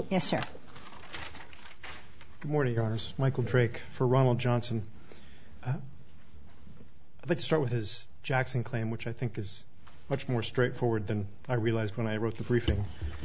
Yes, sir. Good morning, Your Honors. Michael Drake for Ronald Johnson. I'd like to start with his Jackson claim, which I think is much more straightforward than I realized when I wrote the briefing.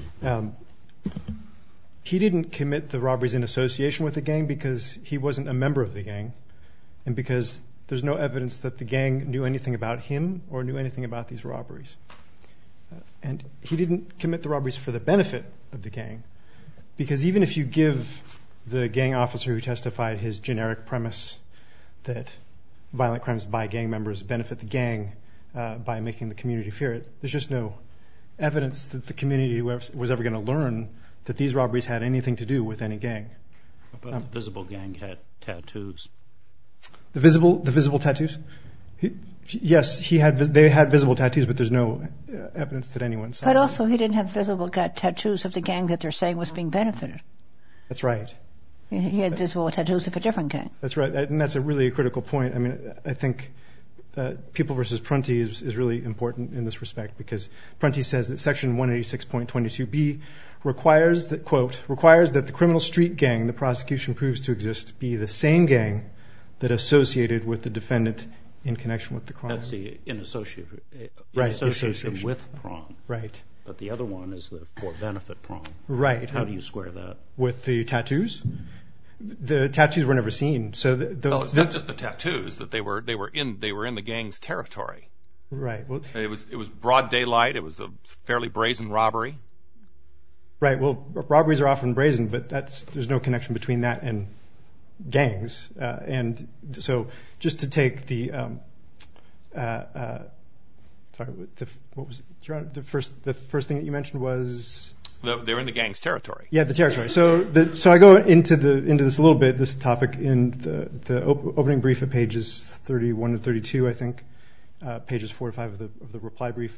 He didn't commit the robberies in association with the gang because he wasn't a member of the gang, and because there's no evidence that the gang knew anything about him or knew anything about these robberies. And he didn't commit the robberies for the benefit of the gang, because even if you give the gang officer who testified his generic premise that violent crimes by gang members benefit the gang by making the community fear it, there's just no evidence that the community was ever going to learn that these robberies had anything to do with any gang. But the visible gang had tattoos. The visible tattoos? Yes, they had visible tattoos, but there's no evidence that anyone saw But them. also he didn't have visible tattoos of the gang that they're saying was being benefited. That's right. He had visible tattoos of a different gang. That's right, and that's a really critical point. I mean, I think People v. Prunty is really important in this respect, because Prunty says that Section 186.22b requires that, quote, requires that the criminal street gang the prosecution proves to exist be the same gang that associated with the defendant in connection with the crime. That's the in association with prong. Right. But the other one is the for benefit prong. Right. How do you square that? With the tattoos? The tattoos were never seen. So it's not just the tattoos, that they were in the gang's territory. Right. Well, it was broad daylight. It was a fairly brazen robbery. Right. Well, robberies are often brazen, but there's no connection between that and gangs. And so, just to take the what was it? Your Honor, the first thing that you mentioned was they're in the gang's territory. Yeah, the territory. So I go into this a little bit, this topic, in the opening brief at pages 31 and 32, I think, pages 4 to 5 of the reply brief.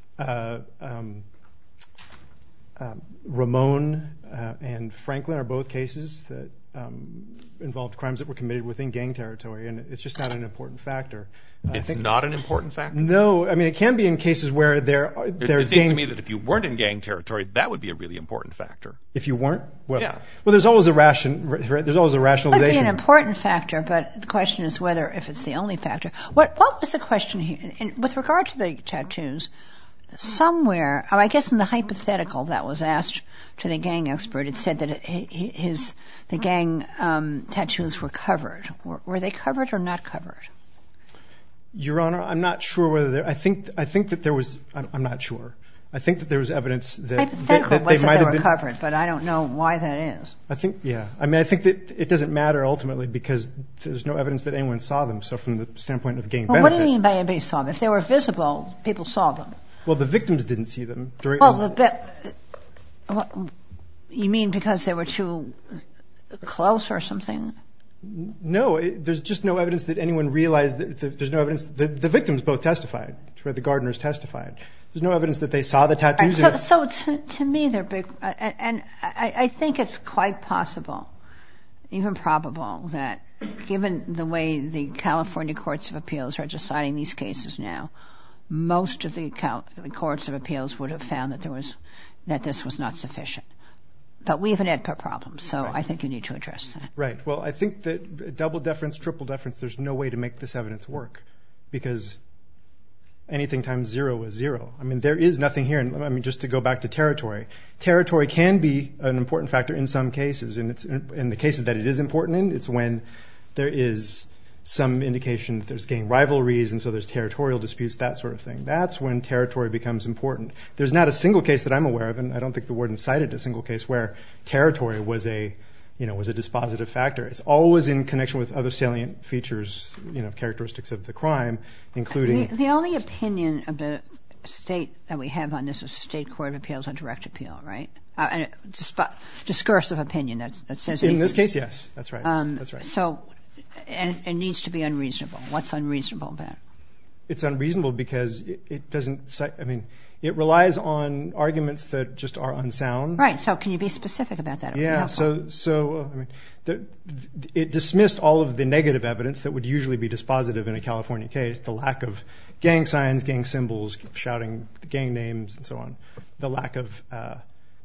Ramon and Franklin are both cases that involved crimes that were committed within gang territory, and it's just not an important factor. It's not an important factor? No. I mean, it can be in cases where it seems to me that if you weren't in gang territory, that would be a really important factor. If you weren't? Well, yeah. Well, there's always a rationalization. It would be an important factor, but the question is whether if it's the only factor. What was the question here? With regard to the tattoos, somewhere, I guess in the hypothetical that was asked to the gang expert, it said that the gang tattoos were covered. Were they covered or not covered? Your Honor, I'm not sure whether I think that there was. I'm not sure. I think that there was evidence that hypothetical that they might have been covered, but I don't know why that is. I think, yeah. I mean, I think that it doesn't matter ultimately because there's no evidence that anyone saw them. So from the standpoint of gang benefit. What do you mean by anybody saw them? If they were visible, people saw them. Well, the victims didn't see them. You mean because they were too close or something? No, there's just no evidence that anyone realized that there's no evidence. The victims both testified, where the Gardners testified. There's no evidence that they saw the tattoos. Right, so to me, they're big. And I think it's quite possible, even probable, that given the way the California Courts of Appeals are deciding these cases now, most of the Courts of Appeals would have found that this was not sufficient. But we have an AEDPA problem, so right. I think you need to address that. Right. Well, I think that double deference, triple deference, there's no way to make this evidence work because anything times zero is zero. I mean, there is nothing here. I mean, just to go back to territory. Territory can be an important factor in some cases, and it's in the cases that it is important in, it's when there is some indication that there's gang rivalries and so there's territorial disputes, that sort of thing. That's when territory becomes important. There's not a single case that I'm aware of, and I don't think the warden cited a single case where territory was a dispositive factor. It's always in connection with other salient features, characteristics of the crime, including... The only opinion of the state that we have on this is the State Court of Appeals on direct appeal, right? Discursive opinion that says... In this case, yes. That's right. That's right. So... And it needs to be unreasonable. What's unreasonable about it? It's unreasonable because it doesn't... I mean, it relies on arguments that just are unsound. Right. So can you be specific about that? Yeah. So I mean, it dismissed all of the negative evidence that would usually be dispositive in a California case, the lack of gang signs, gang symbols, shouting gang names, and so on, the lack of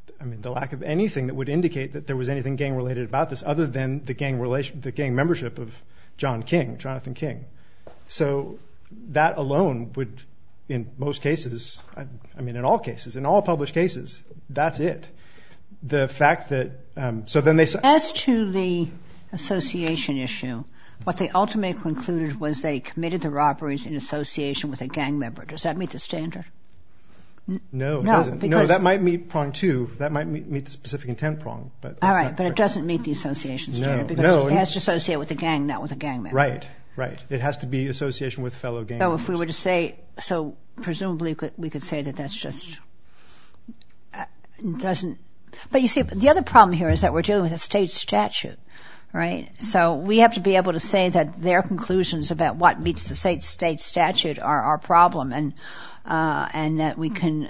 the lack of anything that would indicate that there was anything gang-related about this other than the gang membership of Jonathan King. So that alone would, in most cases, in all cases, in all published cases, that's it. The fact that, so then they... As to the association issue, what they ultimately concluded was they committed the robberies in association with a gang member. Does that meet the standard? No, it doesn't. No, that might meet prong 2. That might meet the specific intent prong. But all right, but it doesn't meet the association standard because it has to associate with the gang, not with a gang member. Right. It has to be association with fellow gang members. members. If we were to say, so presumably we could say that that's just doesn't. But you see, the other problem here is that we're dealing with a state statute, right? So we have to be able to say that their conclusions about what meets the state statute are our problem, and that we can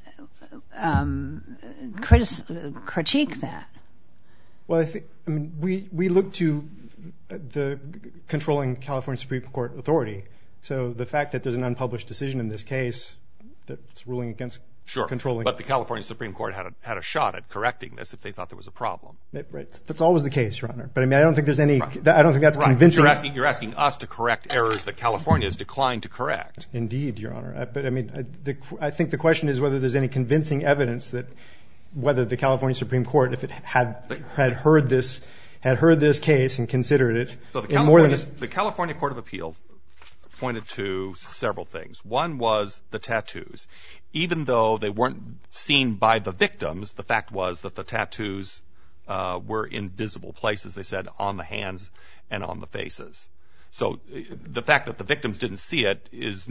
critique that. Well, we look to the controlling California Supreme Court authority. So the fact that there's an unpublished decision in this case that's ruling against controlling. But the California Supreme Court had a shot at correcting this if they thought there was a problem. Right. That's always the case, Your Honor. But I don't think there's any. Right. I don't think that's convincing. You're asking us to correct errors that California has declined to correct. Indeed, Your Honor. But I think the question is whether there's any convincing evidence that whether the California Supreme Court, if it had heard this case and considered it, so the California Court of Appeal pointed to several things. One was the tattoos. Even though they weren't seen by the victims, the fact was that the tattoos were in visible places, they said, on the hands and on the faces. So the fact that the victims didn't see it was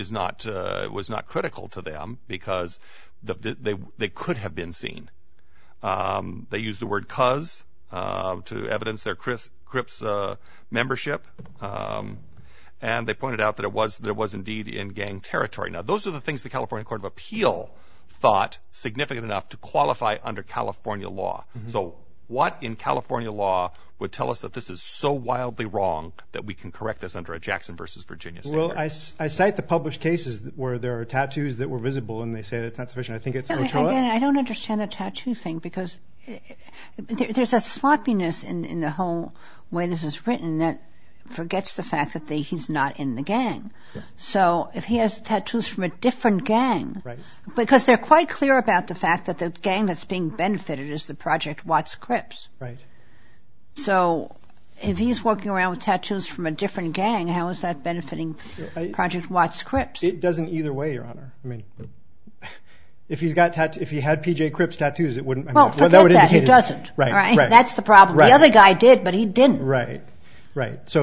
not critical to them because they could have been seen. They used the word cuz to evidence their Crips membership. And they pointed out that there was indeed in gang territory. Now, those are the things the California Court of Appeal thought significant enough to qualify under California law. Mm-hmm. So what in California law would tell us that this is so wildly wrong that we can correct this under a Jackson versus Virginia standard? Well, I cite the published cases where there are tattoos that were visible and they say it's not sufficient. I think it's Ochoa. Again, I don't understand the tattoo thing because there's a sloppiness in the whole way this is written that forgets the fact that he's not in the gang. Yeah. So if he has tattoos from a different gang, right. Because they're quite clear about the fact that the gang that's being benefited is the Project Watts Crips. Right. So if he's walking around with tattoos from a different gang, how is that benefiting Project Watts Crips? It doesn't either way, Your Honor. I mean, if he had PJ Crips tattoos, it wouldn't. Forget that. He doesn't. Right. That's the problem. Right. The other guy did, but he didn't. Right. So,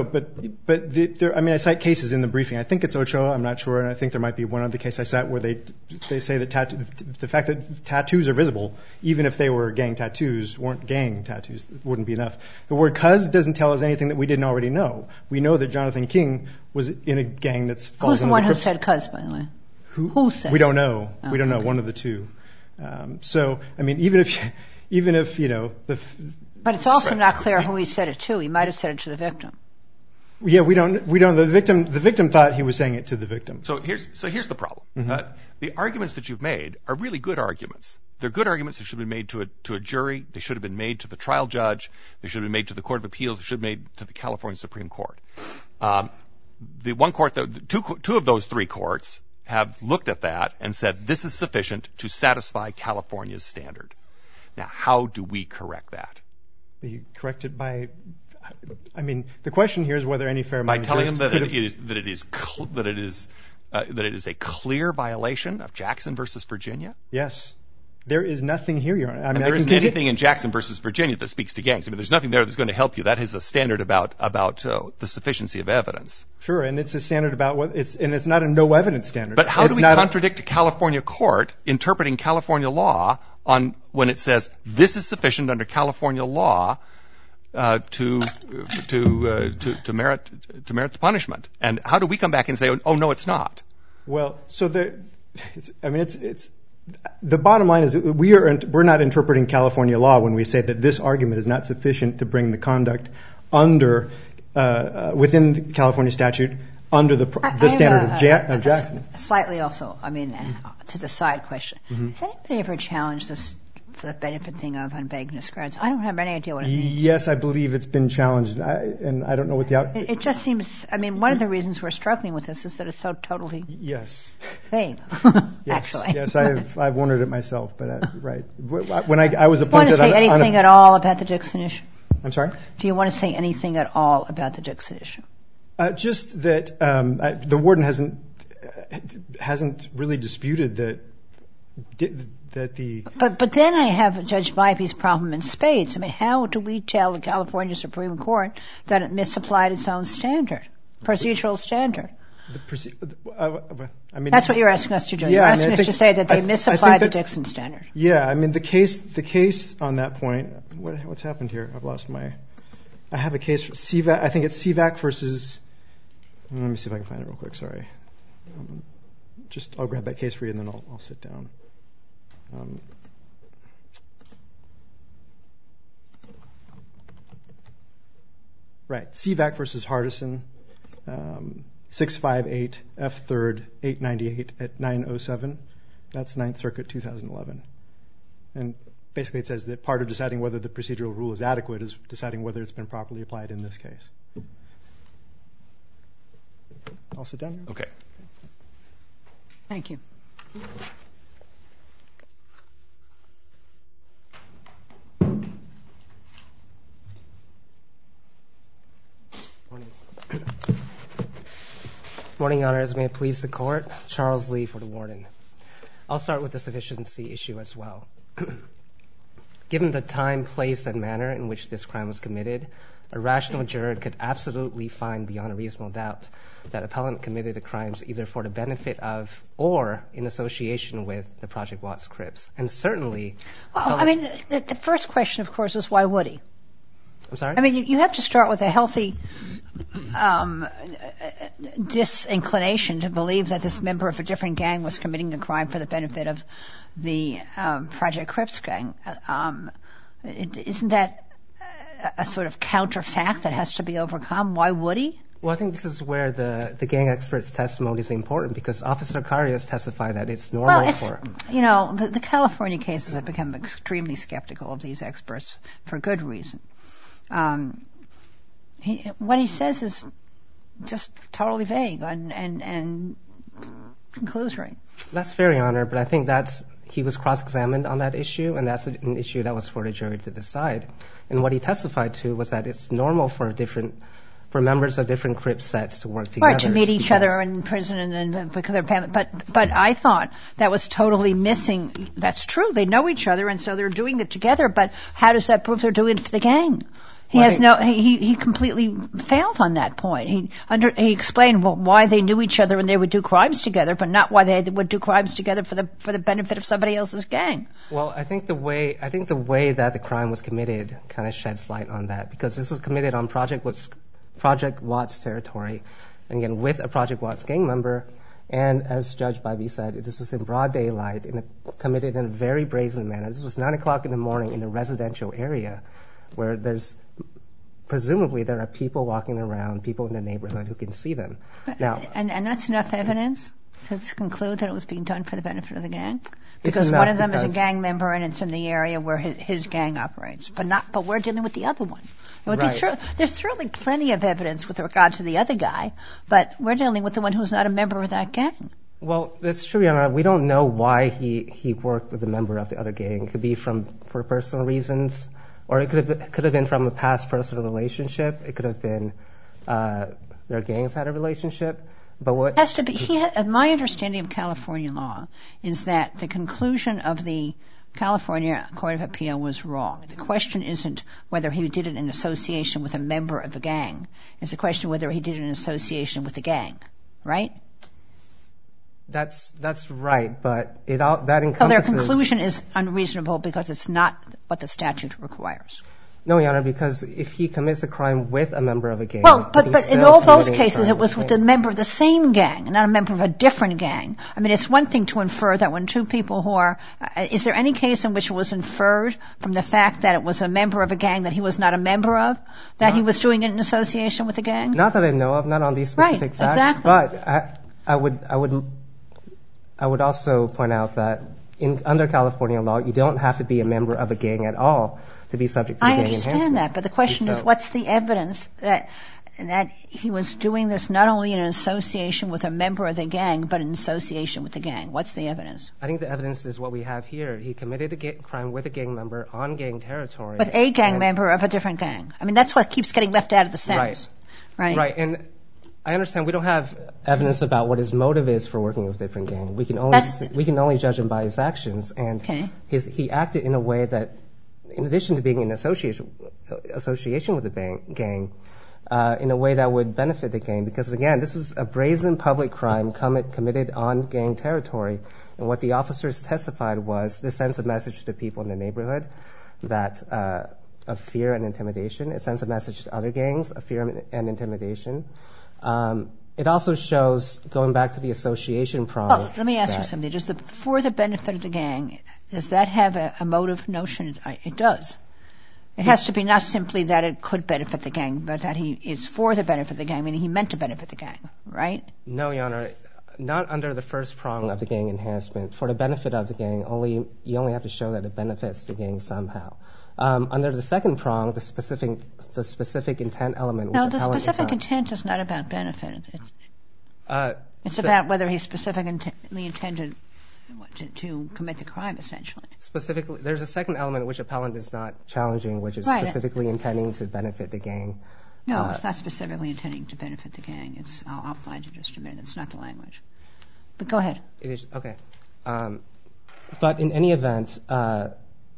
I cite cases in the briefing. I think it's Ochoa. I'm not sure, and I think there might be one other case I cite where they say that the fact that tattoos are visible, even if they were gang tattoos, weren't gang tattoos, wouldn't be enough. The word "cuz" doesn't tell us anything that we didn't already know. We know that Jonathan King was in a gang that's. Who's the one who said "cuz"? By the way, who said? We don't know. Oh, we don't know. One of the two. So, I mean, even if you know the. But it's also not clear who he said it to. He might have said it to the victim. Yeah, we don't. The victim thought he was saying it to the victim. So here's the problem. Mm-hmm. The arguments that you've made are really good arguments. They're good arguments that should have been made to a jury. They should have been made to the trial judge. They should have been made to the Court of Appeals. They should have been made to the California Supreme Court. The one court, two of those three courts have looked at that and said this is sufficient to satisfy California's standard. Now, how do we correct that? You correct it by, I mean, the question here is whether any fair-minded by telling him that it is a clear violation of Jackson versus Virginia. Yes, there is nothing here, Your Honor. I mean, there isn't anything in Jackson versus Virginia that speaks to gangs. I mean, there's nothing there that's going to help you. That is a standard about the sufficiency of evidence. Sure, and it's a standard about it's not a no evidence standard. But how do we contradict a California court interpreting California law on when it says this is sufficient under California law to merit the punishment? And how do we come back and say, oh no, it's not? Well, so it's the bottom line is that we're not interpreting California law when we say that this argument is not sufficient to bring the conduct under within the California statute under the standard of Jackson. Slightly also, I mean, to the side question. Mm-hmm. Has anybody ever challenged this for the benefit thing of on vagueness grounds. I don't have any idea what it means. Yes, I believe it's been challenged, and I don't know what the It just seems, I mean, one of the reasons we're struggling with this is that it's so totally vague, actually. Yes, I've wondered it myself, but right. When I was appointed... Do you want to say anything at all about the Dixon issue? I'm sorry? Do you want to say anything at all about the Dixon issue? Just that the warden hasn't really disputed that the... But then I have Judge Bybee's problem in spades. I mean, how do we tell the California Supreme Court that it misapplied its own standard, procedural standard? I mean, that's what you're asking us to do. You're asking us to say that they misapplied the Dixon standard. Yeah, I mean, the case on that point, what's happened here? I have a case for CVAC. I think it's CVAC versus... Let me see if I can find it real quick. Sorry. I'll grab that case for you, and then I'll sit down. Right. CVAC versus Hardison, 658 F. 3rd 898 at 907. That's 9th Circuit 2011. And basically it says that part of deciding whether the procedural rule is adequate is deciding whether it's been properly applied in this case. I'll sit down here. Okay. Thank you. Morning, Honors. May it please the Court. Charles Lee for the warden. I'll start with the sufficiency issue as well. Given the time, place, and manner in which this crime was committed, a rational juror could absolutely find beyond a reasonable doubt that appellant committed the crimes either for the benefit of or in association with the Project Watts Crips. And certainly... Well, I mean, the first question, of course, is why would he? I'm sorry? I mean, you have to start with a healthy disinclination to believe that this member of a different gang was committing a crime for the benefit of the Project Crips gang. Isn't that a sort of counterfact that has to be overcome? Why would he? Well, I think this is where the gang expert's testimony is important, because Officer Carias testified that it's normal for... You know, the California cases have become extremely skeptical of these experts for good reason. What he says is just totally vague and conclusory. That's fair, Your Honor, but I think he was cross-examined on that issue, and that's an issue that was for the jury to decide. And what he testified to was that it's normal for members of different Crip sets to work together. Right, to meet each other in prison and then because they're but I thought that was totally missing. That's true. They know each other, and so they're doing it together. But how does that prove they're doing it for the gang? He completely failed on that point. He explained why they knew each other and they would do crimes together, but not why they would do crimes together for the benefit of somebody else's gang. Well, I think the way that the crime was committed kind of sheds light on that, because this was committed on Project Watts territory, and again with a Project Watts gang member. And as Judge Bybee said, this was in broad daylight and committed in a very brazen manner. This was 9 o'clock in the morning in a residential area where presumably there are people walking around, people in the neighborhood who can see them. Now, and that's enough evidence to conclude that it was being done for the benefit of the gang? Because one of them is a gang member and it's in the area where his gang operates. But we're dealing with the other one. There's certainly plenty of evidence with regard to the other guy, but we're dealing with the one who's not a member of that gang. Well, that's true, Your Honor. We don't know why he worked with a member of the other gang. It could be for personal reasons, or it could have been from a past personal relationship. It could have been their gangs had a relationship. But what has to be? My understanding of California law is that the conclusion of the California Court of Appeal was wrong. The question isn't whether he did it in association with a member of a gang. It's a question whether he did it in association with the gang, right? That's right, but that encompasses... So their conclusion is unreasonable because it's not what the statute requires. No, Your Honor, because if he commits a crime with a member of a gang... Well, but in all those cases, it was with a member of the same gang, not a member of a different gang. I mean, it's one thing to infer that when two people who are... Is there any case in which it was inferred from the fact that it was a member of a gang that he was not a member of, that he was doing it in association with a gang? Not that I know of, not on these specific facts. Exactly. But I would also point out that under California law, you don't have to be a member of a gang at all to be subject to the gang enhancement. I understand that, but the question is, what's the evidence that he was doing this not only in association with a member of the gang, but in association with the gang? What's the evidence? I think the evidence is what we have here. He committed a crime with a gang member on gang territory. With a gang member of a different gang. I mean, that's what keeps getting left out of the sentence. Right. And I understand we don't have evidence about what his motive is for working with different gang. We can only judge him by his actions. And he acted in a way that, in addition to being in association with the gang, in a way that would benefit the gang. Because, again, this was a brazen public crime committed on gang territory. And what the officers testified was this sends a message to people in the neighborhood that of fear and intimidation. It sends a message to other gangs of fear and intimidation. It also shows, going back to the association problem. Let me ask you something. For the benefit of the gang, does that have a motive notion? It does. It has to be not simply that it could benefit the gang, but that he is for the benefit of the gang, meaning he meant to benefit the gang, right? No, Your Honor. Not under the first prong of the gang enhancement. For the benefit of the gang, you only have to show that it benefits the gang somehow. Under the second prong, the specific intent element. No, the specific intent is not about benefit. It's about whether he specifically intended to commit the crime, essentially. Specifically, there's a second element which appellant is not challenging, which is specifically intending to benefit the gang. No, it's not specifically intending to benefit the gang. I'll find you just a minute. It's not the language. But go ahead. It is, okay. But in any event, the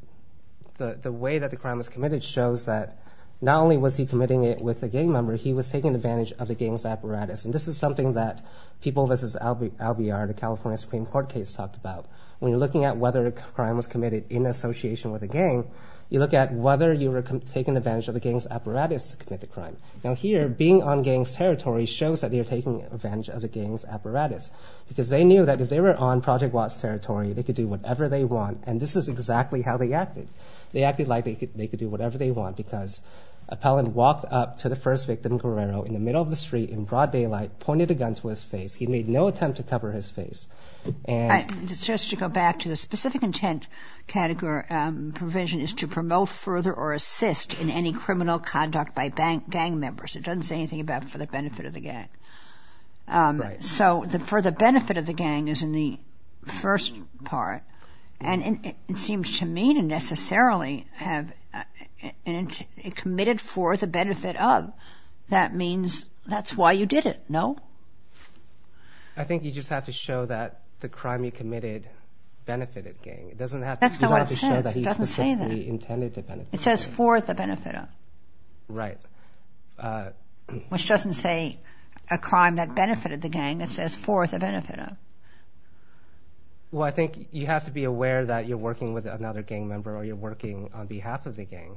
way that the crime was committed shows that not only was he committing it with a gang member, he was taking advantage of the gang's apparatus. And this is something that People v. Albiar, the California Supreme Court case, talked about. When you're looking at whether a crime was committed in association with a gang, you look at whether you were taking advantage of the gang's apparatus to commit the crime. Now here, being on gang's territory shows that they are taking advantage of the gang's apparatus, because they knew that if they were on Project Watt's territory, they could do whatever they want, and this is exactly how they acted. They acted like they could do whatever they want, because appellant walked up to the first victim, Guerrero, in the middle of the street in broad daylight, pointed a gun to his face. He made no attempt to cover his face. And just to go back to the specific intent category, provision is to promote, further, or assist in any criminal conduct by gang members. It doesn't say anything about for the benefit of the gang. Right. So for the benefit of the gang is in the first part, and it seems to me to necessarily have it committed for the benefit of. That means that's why you did it, no? I think you just have to show that the crime you committed benefited gang. It doesn't have to. That's not what it to says. show that It he doesn't say that. specifically intended to benefit. It says for the benefit of. Right. Which doesn't say a crime that benefited the gang. It says for the benefit of. Well, I think you have to be aware that you're working with another gang member or you're working on behalf of the gang.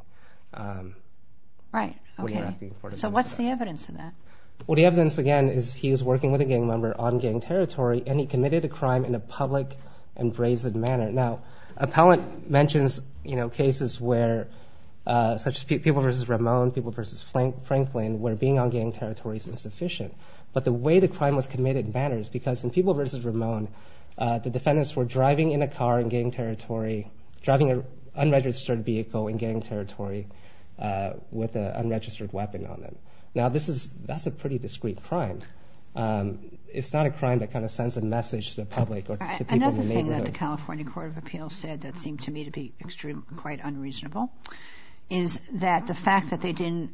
Right. Okay. So what's the evidence of that? Well, the evidence, again, is he was working with a gang member on gang territory, and he committed a crime in a public and brazen manner. Now, appellant mentions, cases where, such as People v. Ramon, People v. Franklin, where being on gang territory is insufficient. But the way the crime was committed matters, because in People v. Ramon, the defendants were driving in a car in gang territory, driving an unregistered vehicle in gang territory with an unregistered weapon on them. Now, that's a pretty discreet crime. It's not a crime that kind of sends a message to the public or to people in the neighborhood. Another thing that the California Court of Appeals said that seemed to me to be quite unreasonable is that the fact that they didn't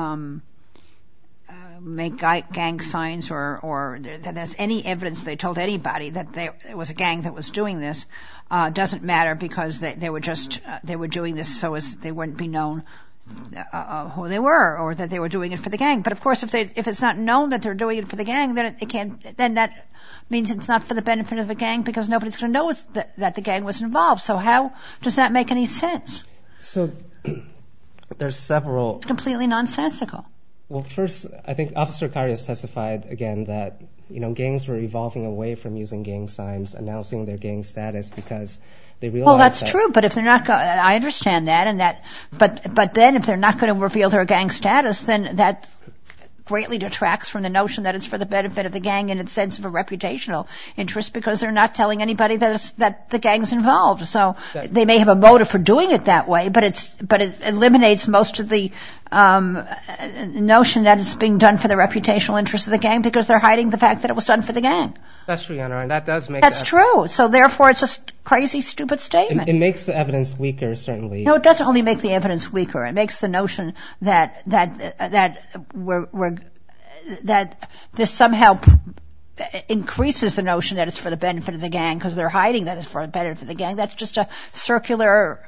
make gang signs or that there's any evidence they told anybody that it was a gang that was doing this doesn't matter, because they were doing this so as they wouldn't be known who they were, or that they were doing it for the gang. But of course, if it's not known that they're doing it for the gang, then that means it's not for the benefit of the gang, because nobody's going to know that the gang was involved. So how does that make any sense? So there's several. It's completely nonsensical. Well, first, I think Officer Carias testified again that gangs were evolving away from using gang signs, announcing their gang status, because they realized. Well, that's true, but if they're not, I understand that, but then if they're not going to reveal their gang status, then that greatly detracts from the notion that it's for the benefit of the gang in its sense of a reputational interest, because they're not telling anybody that the gang's involved. So they may have a motive for doing it that way, but it eliminates most of the notion that it's being done for the reputational interest of the gang, because they're hiding the fact that it was done for the gang. That's true, Your Honor, and that does make... That's true. So therefore it's a crazy, stupid statement. It makes the evidence weaker, certainly. No, it doesn't only make the evidence weaker. It makes the notion that this somehow increases the notion that it's for the benefit of the gang, because they're hiding that it's for the benefit of the gang. That's just a circular,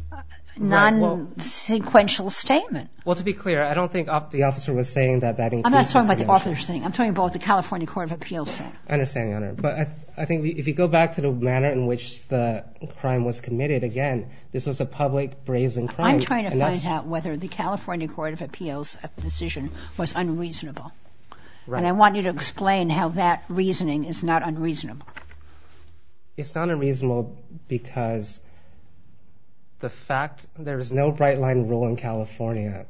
non-sequential statement. Well, to be clear, I don't think the officer was saying that increases... I'm not talking about the officer saying. I'm talking about what the California Court of Appeals said. I understand, Your Honor. But I think if you go back to the manner in which the crime was committed, again, this was a public, brazen crime. I'm trying to find out whether the California Court of Appeals decision was unreasonable. Right. And I want you to explain how that reasoning is not unreasonable. It's not unreasonable because the fact there is no bright line rule in California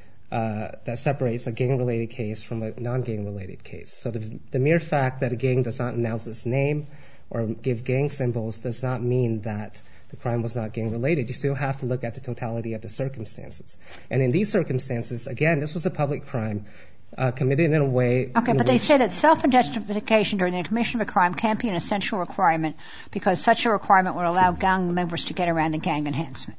that separates a gang-related case from a non-gang-related case. So the mere fact that a gang does not announce its name or give gang symbols does not mean that the crime was not gang-related. You still have to look at the totality of the circumstances. And in these circumstances, again, this was a public crime committed in a way... Okay, but they say that self-identification during the commission of a crime can't be an essential requirement because such a requirement would allow gang members to get around the gang enhancement.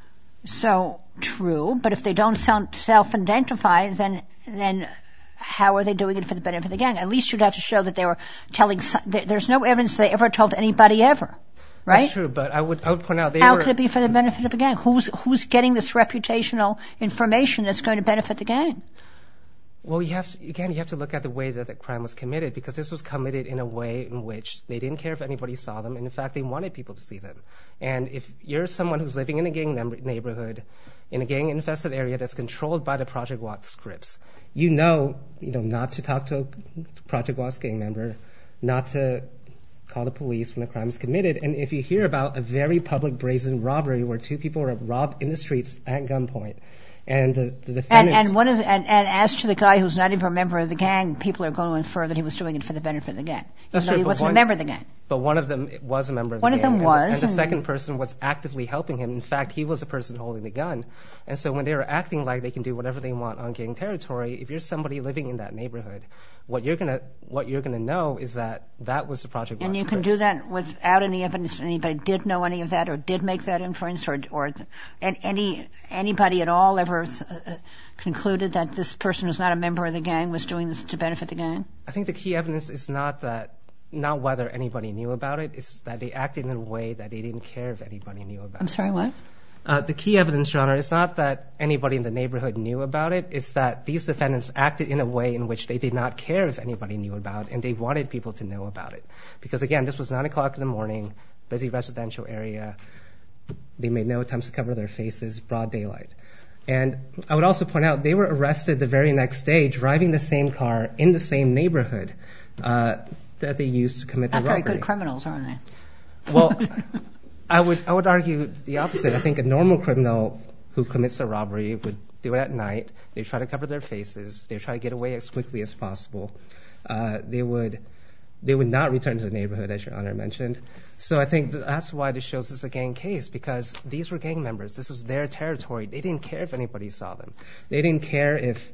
So, true, but if they don't self-identify, then how are they doing it for the benefit of the gang? At least you'd have to show that they were telling... There's no evidence they ever told anybody ever, right? That's true, but I would point out How could it be for the benefit of the gang? Who's getting this reputational information that's going to benefit the gang? Well, you have to look at the way that the crime was committed, because this was committed in a way in which they didn't care if anybody saw them, and in fact, they wanted people to see them. And if you're someone who's living in a gang neighborhood, in a gang-infested area that's controlled by the Project Watts scripts, you know not to talk to a Project Watts gang member, not to call the police when a crime is committed. And if you hear about a very public, brazen robbery where 2 people were robbed in the streets at gunpoint, and the defendants... And as to the guy who's not even a member of the gang, people are going to infer that he was doing it for the benefit of the gang. That's even though he wasn't a member of the gang. But one of them was a member of the gang. One of them was. And the second person was actively helping him. In fact, he was the person holding the gun. And so when they were acting like they can do whatever they want on gang territory, if you're somebody living in that neighborhood, what you're gonna know is that that was the Project Watts And you scripts. can do that without any evidence that anybody did know any of that or did make that inference or anybody at all ever concluded that this person who's not a member of the gang was doing this to benefit the gang? I think the key evidence is not whether anybody knew about it, it's that they acted in a way that they didn't care if anybody knew about it. I'm sorry, what? The key evidence, Your Honor, is not that anybody in the neighborhood knew about it, it's that these defendants acted in a way in which they did not care if anybody knew about it, and they wanted people to know about it. Because again, this was 9 o'clock in the morning, busy residential area, they made no attempts to cover their faces, broad daylight. And I would also point out, they were arrested the very next day, driving the same car in the same neighborhood that they used to commit the robbery. Not very good criminals, aren't they? Well, I would argue the opposite. I think a normal criminal who commits a robbery would do it at night. They try to cover their faces. They try to get away as quickly as possible. They would not return to the neighborhood, as Your Honor mentioned. So I think that's why this shows us a gang case, because these were gang members. This was their territory. They didn't care if anybody saw them. They didn't care if...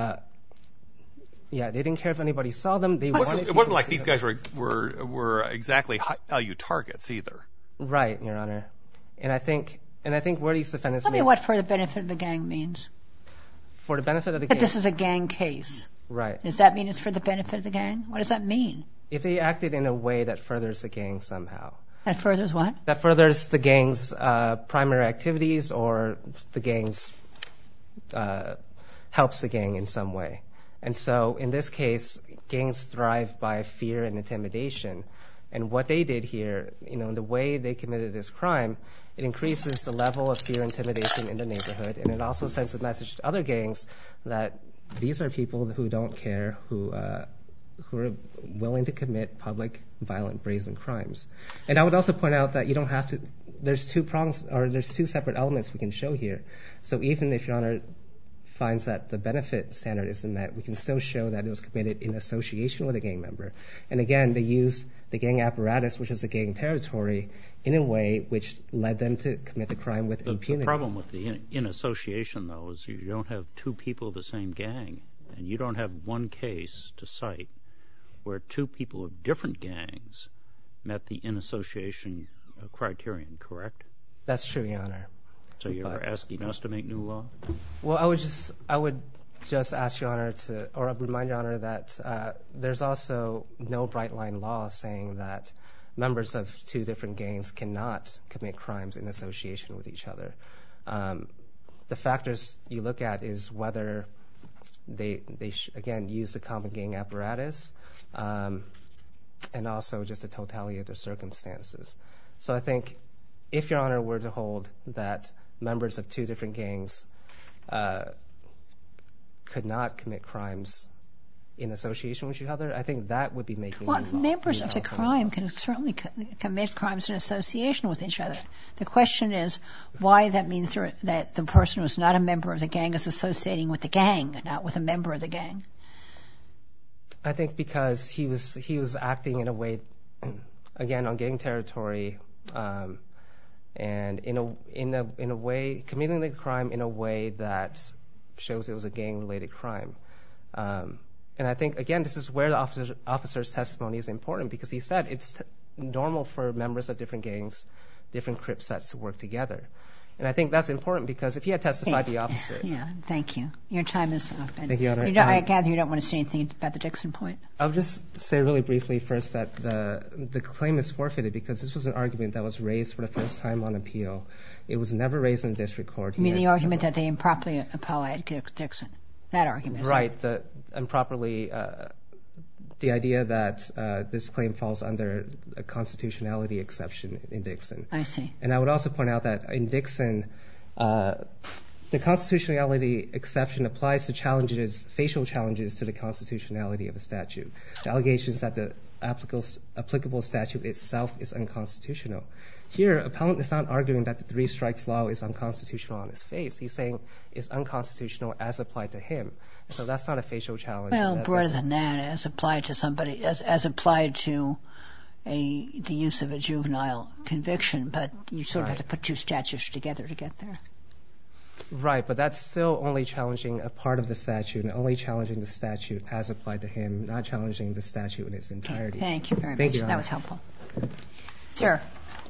they didn't care if anybody saw them. It wasn't like these guys were exactly high-value targets either. Right, Your Honor. And I think where these defendants... Tell me what for the benefit of the gang means. For the benefit of the gang... But this is a gang case. Right. Does that mean it's for the benefit of the gang? What does that mean? If they acted in a way that furthers the gang somehow. That furthers what? That furthers the gang's primary activities, or the gang's... helps the gang in some way. And so, in this case, gangs thrive by fear and intimidation. And what they did here, the way they committed this crime, it increases the level of fear and intimidation in the neighborhood, and it also sends a message to other gangs that these are people who don't care, who are willing to commit public, violent, brazen crimes. And I would also point out that you don't have to... There's 2 prongs, or there's 2 separate elements we can show here. So even if Your Honor finds that the benefit standard isn't met, we can still show that it was committed in association with a gang member. And again, they used the gang apparatus, which is the gang territory, in a way which led them to commit the crime with impunity. The problem with the in association, though, is you don't have two people of the same gang, and you don't have one case to cite where two people of different gangs met the in association criterion, correct? That's true, Your Honor. So you're asking us to make new law? Well, I would just ask Your Honor or remind Your Honor that there's also no bright line law saying that members of two different gangs cannot commit crimes in association with each other. The factors you look at is whether they again, use the common gang apparatus, and also just the totality of the circumstances. So I think if Your Honor were to hold that members of two different gangs could not commit crimes in association with each other, I think that would be making well, members of the crime can certainly commit crimes in association with each other. The question is why that means that the person who's not a member of the gang is associating with the gang, not with a member of the gang. I think because he was acting in a way, again, on gang territory, and in a way committing the crime in a way that shows it was a gang-related crime. And I think, again, this is where the officer's testimony is important, because he said it's normal for members of different gangs, different crip sets to work together. And I think that's important because if he had testified the opposite. Yeah, thank you. Your time is up. Thank you, Your Honor. I gather you don't want to say anything about the Dixon point. I'll just say really briefly first that the claim is forfeited because this was an argument that was raised for the first time on appeal. It was never raised in the district court. You mean the argument that they improperly applied Dixon? That argument. Right. The improperly, the idea that this claim falls under a constitutionality exception in Dixon. I see. And I would also point out that in Dixon, the constitutionality exception applies to challenges, facial challenges to the constitutionality of a statute. The allegations that the applicable statute itself is unconstitutional. Here, appellant is not arguing that the three strikes law is unconstitutional on its face. He's saying it's unconstitutional as applied to him. So that's not a facial challenge. Well, broader than that, as applied to somebody, as applied to the use of a juvenile conviction, but you sort of have to put two statutes together to get there. Right, but that's still only challenging a part of the statute and only challenging the statute as applied to him, not challenging the statute in its entirety. Thank you very much. Thank you, that was helpful. Sir.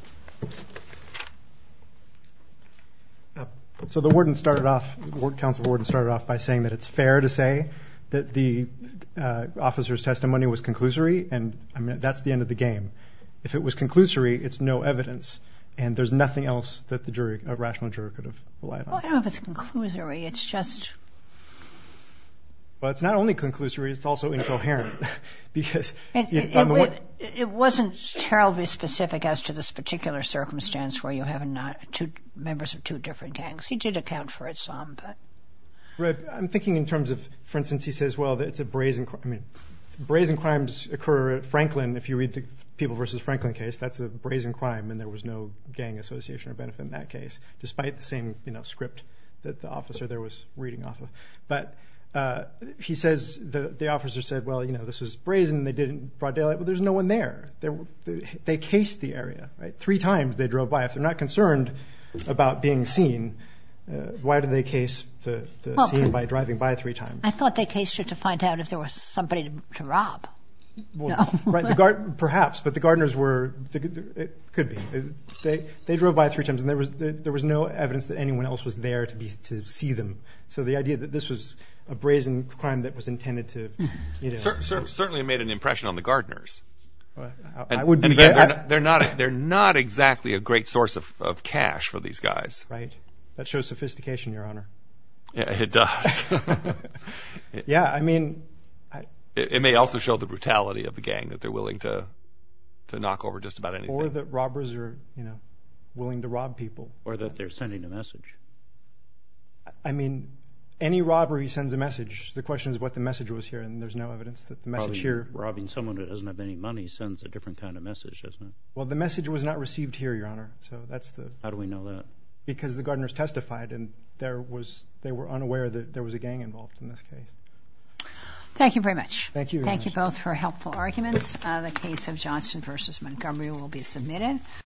So the counsel warden started off by saying that it's fair to say that the officer's testimony was conclusory, and I mean that's the end of the game. If it was conclusory, it's no evidence, and there's nothing else that a rational juror could have relied on. Well, I don't know if it's conclusory. It's just... Well, it's not only conclusory, it's also incoherent. Because it wasn't terribly specific as to this particular circumstance where you have two members of two different gangs. He did account for it some, but... Right. I'm thinking in terms of, for instance, he says, well, it's a brazen crime. I mean, brazen crimes occur at Franklin. If you read the People versus Franklin case, that's a brazen crime, and there was no gang association or benefit in that case, despite the same, script that the officer there was reading off of. But he says, the officer said, well, this was brazen, they did it in broad daylight. Well, there's no one there. They cased the area, right? 3 times they drove by. If they're not concerned about being seen, why did they case the scene by driving by 3 times? I thought they cased it to find out if there was somebody to rob. Well, no. Right, perhaps, but the gardeners it could be. They drove by 3 times, and there was no evidence that anyone else was there to see them. So the idea that this was a brazen crime that was intended to, certainly made an impression on the gardeners. They're not exactly a great source of cash for these guys. Right. That shows sophistication, Your Honor. Yeah, it does. Yeah, I mean. It may also show the brutality of the gang that they're willing to knock over just about anything. Or that robbers are, willing to rob people. Or that they're sending a message. I mean, any robbery sends a message. The question is what the message was here, and there's no evidence that the message here. Robbing someone who doesn't have any money sends a different kind of message, doesn't it? Well, the message was not received here, Your Honor. So that's the. How do we know that? because the Gardners testified, and they were unaware that there was a gang involved in this case. Thank you very much. Thank you. Thank you both for helpful arguments. The case of Johnson versus Montgomery will be submitted.